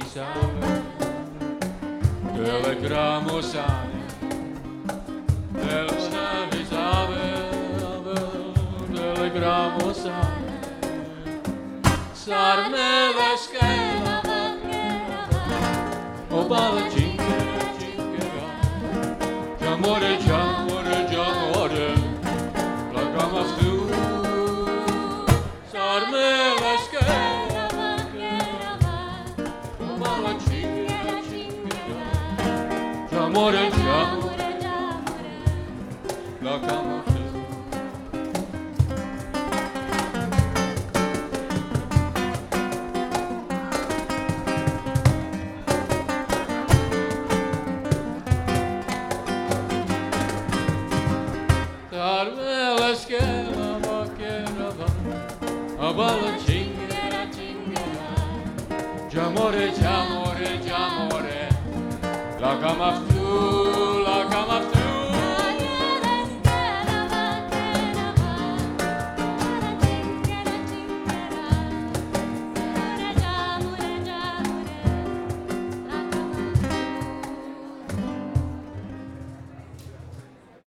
sale, telegramo sale, telegramo sale, sarmele schela, o bala cingera, cingera, jamore, jamore, jamore, la gama stu, sarmele schela, o bala cingera, cingera, jamore, jamore, la gama stu. Sarmele schela, vaquera, a bala cingera, cingera, jamore, jamore, jamore, la gama